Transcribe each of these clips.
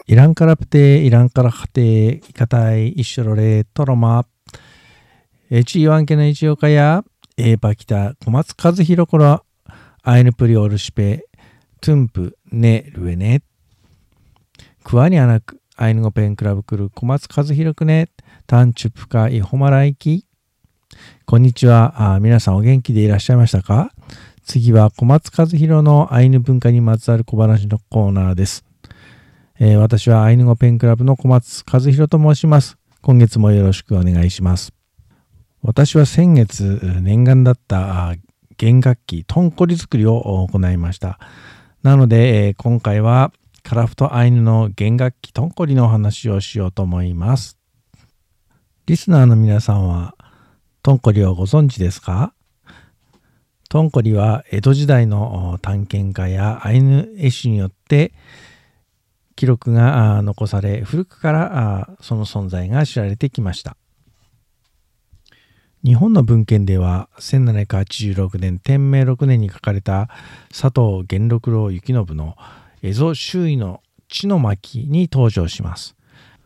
イランカラプテイランカラハテイカタイイシュロレトロマエチイワンケの一岡やエーパキタ小松和弘コラアイヌプリオルシペトゥンプネルエネクワニアナクアイヌゴペンクラブクル小松和弘くねタンチュプカイホマライキ。こんにちは。皆さんお元気でいらっしゃいましたか？次は小松和弘のアイヌ文化にまつわる小話のコーナーです。私はアイヌ語ペンクラブの小松和弘と申します。今月もよろしくお願いします。私は先月念願だった弦楽器トンコリ作りを行いました。なので、今回はカラフトアイヌの弦楽器トンコリのお話をしようと思います。リスナーの皆さんはトンコリをご存知ですか？トンコリは江戸時代の探検家やアイヌ絵師によって記録が残され、古くからその存在が知られてきました。日本の文献では1786年天明6年に書かれた佐藤元六郎幸信の蝦夷周囲の地の巻に登場します。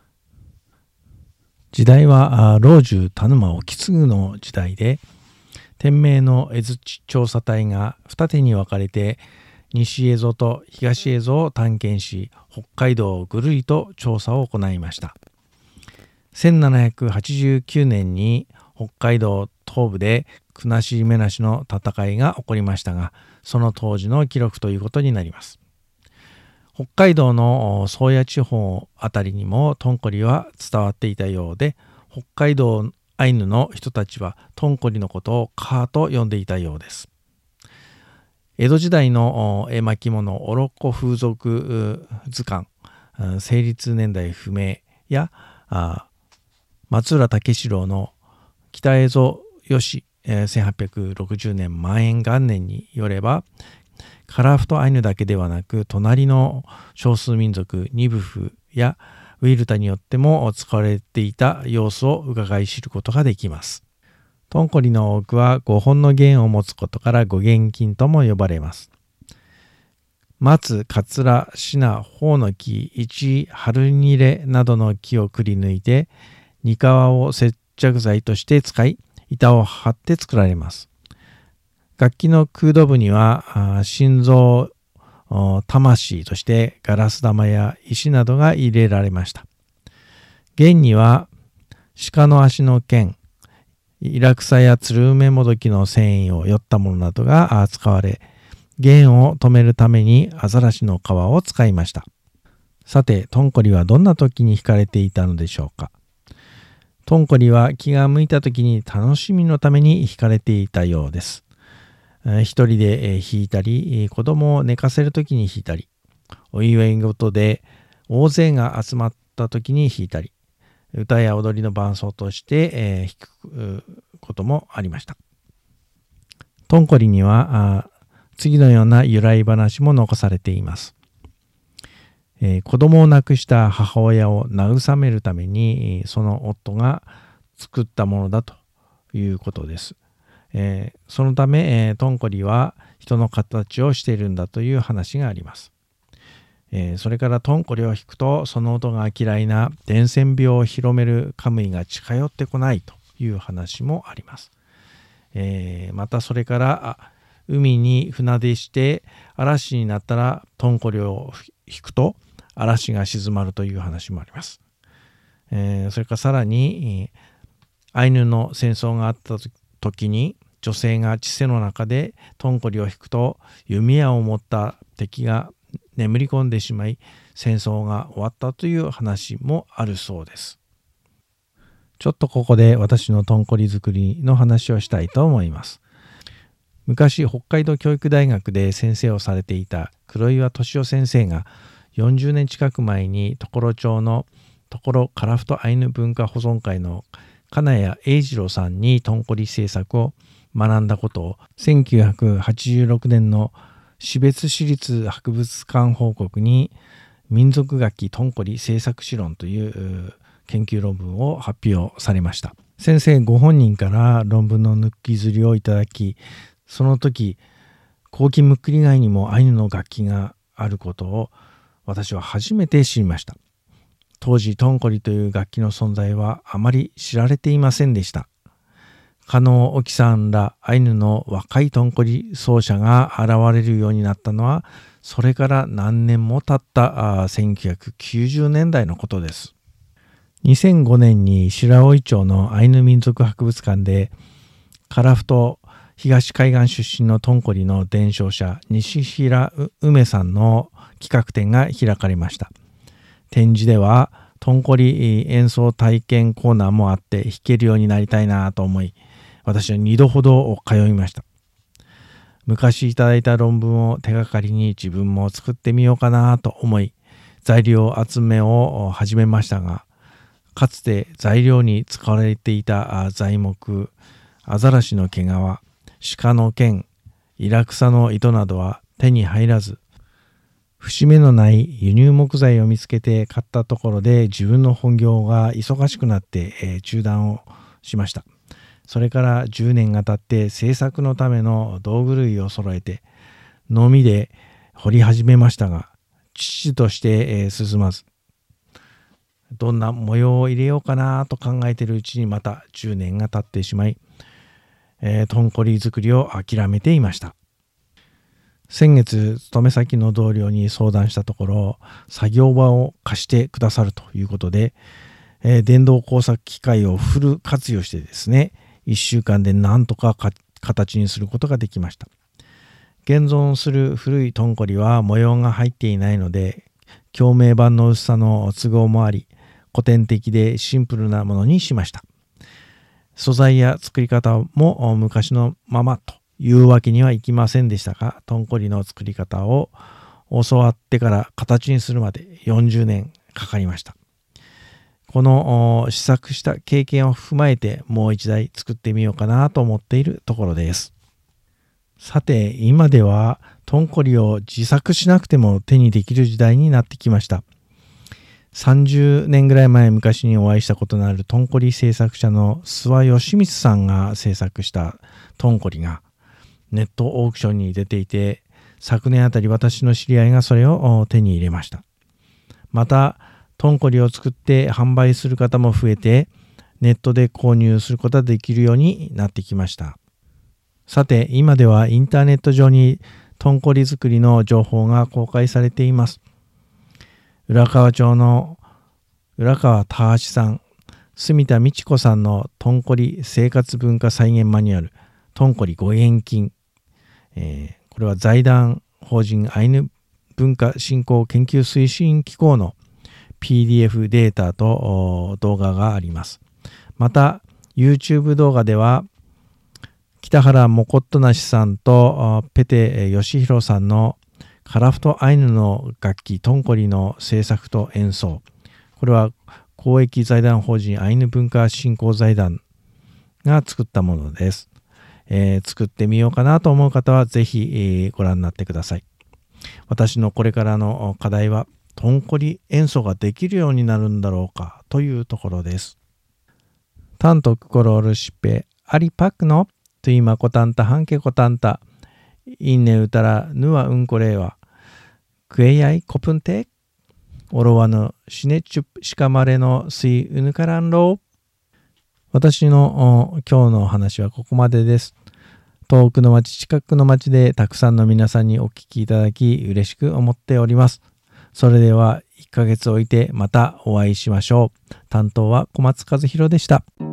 時代は老中田沼意次の時代で、天明の蝦夷地調査隊が二手に分かれて西蝦夷と東蝦夷を探検し、北海道をぐるりと調査を行いました。1789年に北海道東部で国後目無の戦いが起こりましたが、その当時の記録ということになります。北海道の宗谷地方あたりにもトンコリは伝わっていたようで、北海道アイヌの人たちはトンコリのことをカーと呼んでいたようです。江戸時代の絵巻物オロッコ風俗図鑑成立年代不明や松浦武四郎の北蝦夷よし1860年万延元年によれば、カラフトアイヌだけではなく隣の少数民族ニブフやウィルタによっても使われていた様子を伺い知ることができます。トンコリの多くは5本の弦を持つことから5弦琴とも呼ばれます。松、カツラ、シナ、ホウの木、イチ、ハルニレなどの木をくり抜いて、ニカワを接着剤として使い、板を張って作られます。楽器の空洞部には心臓、魂としてガラス玉や石などが入れられました。弦には鹿の足の剣、イラクサやツルウメモドキの繊維をよったものなどが使われ、弦を止めるためにアザラシの皮を使いました。さて、トンコリはどんな時に弾かれていたのでしょうか。トンコリは気が向いた時に楽しみのために弾かれていたようです。一人で弾いたり、子供を寝かせる時に弾いたり、お祝い事で大勢が集まった時に弾いたり、歌や踊りの伴奏として弾くこともありました。トンコリには次のような由来話も残されています。子供を亡くした母親を慰めるためにその夫が作ったものだということです。そのため、トンコリは人の形をしているんだという話があります。それからトンコリを弾くとその音が嫌いな伝染病を広めるカムイが近寄ってこないという話もあります。またそれから海に船出して嵐になったらトンコリを弾くと嵐が静まるという話もあります。それからさらにアイヌの戦争があった時に女性が地勢の中でトンコリを弾くと弓矢を持った敵が眠り込んでしまい戦争が終わったという話もあるそうです。ちょっとここで私のトンコリ作りの話をしたいと思います。昔北海道教育大学で先生をされていた黒岩敏夫先生が40年近く前に常呂町の常呂カラフトアイヌ文化保存会の金谷英二郎さんにトンコリ制作を学んだことを1986年の標別市立博物館報告に民族楽器トンコリ制作史論という研究論文を発表されました。先生ご本人から論文の抜き刷りをいただき、その時コウキムックリ以外にもアイヌの楽器があることを私は初めて知りました。 当時トンコリという楽器の存在はあまり知られていませんでした。加納沖さんらアイヌの若いトンコリ奏者が現れるようになったのは、それから何年も経った1990年代のことです。2005年に白老町のアイヌ民族博物館で樺太東海岸出身のトンコリの伝承者西平梅さんの企画展が開かれました。展示ではトンコリ演奏体験コーナーもあって弾けるようになりたいなと思い、私は2度ほど通いました。昔いただいた論文を手がかりに自分も作ってみようかなと思い、材料集めを始めましたが、かつて材料に使われていた材木、アザラシの毛皮、鹿の腱、イラクサの糸などは手に入らず、節目のない輸入木材を見つけて買ったところで自分の本業が忙しくなって中断をしました。それから10年が経って制作のための道具類を揃えてのみで掘り始めましたが、父として進まず、どんな模様を入れようかなと考えているうちにまた10年が経ってしまい、トンコリ作りを諦めていました。先月勤め先の同僚に相談したところ、作業場を貸してくださるということで、電動工作機械をフル活用してですね、1週間でなんとか形にすることができました。現存する古いトンコリは模様が入っていないので、共鳴板の薄さの都合もあり、古典的でシンプルなものにしました。素材や作り方も昔のままというわけにはいきませんでしたが、トンコリの作り方を教わってから形にするまで40年かかりました。この試作した経験を踏まえてもう一台作ってみようかなと思っているところです。さて、今ではトンコリを自作しなくても手にできる時代になってきました。30年ぐらい昔にお会いしたことのあるトンコリ制作者の諏訪義光さんが制作したトンコリがネットオークションに出ていて、昨年あたり私の知り合いがそれを手に入れました。またトンコリを作って販売する方も増えて、ネットで購入することができるようになってきました。さて、今ではインターネット上にトンコリ作りの情報が公開されています。浦河町の浦河田橋さん、住田美智子さんのトンコリ生活文化再現マニュアル、トンコリご縁金、これは財団法人アイヌ文化振興研究推進機構の PDF データと動画があります。また YouTube 動画では北原もこっとなしさんとペテ義弘さんの樺太アイヌの楽器トンコリの制作と演奏、これは公益財団法人アイヌ文化振興財団が作ったものです。作ってみようかなと思う方はぜひ、ご覧になってください。私のこれからの課題はトンコリ演奏ができるようになるんだろうかというところです。タントクコロールシッペアリパクのトゥイマコタンタハンケコタンタインネウタラヌワウンコレイワクエヤイコプンテオロワのシネチュシカマレのスイウヌカランロー。私の今日のお話はここまでです。遠くの町近くの町でたくさんの皆さんにお聞きいただき嬉しく思っております。それでは1ヶ月置いてまたお会いしましょう。担当は小松和弘でした。